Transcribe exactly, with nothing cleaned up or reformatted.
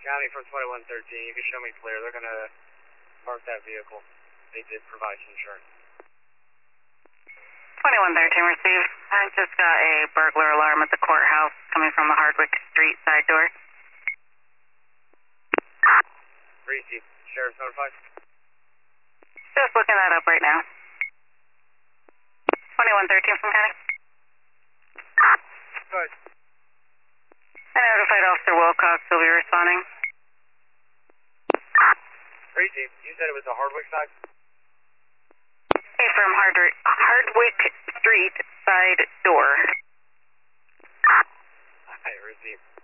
County from twenty-one thirteen. You can show me clear. They're going to park that vehicle. They did provide insurance. twenty-one thirteen received. I just got a burglar alarm at the courthouse coming from the Hardwick Street side door. Receive. Sheriff's notified. Just looking that up right now. twenty-one thirteen from County. Good. I notified Officer Wilcox will be responding. Receive. You said it was the Hardwick side? Hey, from Hardwick, Hardwick Street side door. I receive.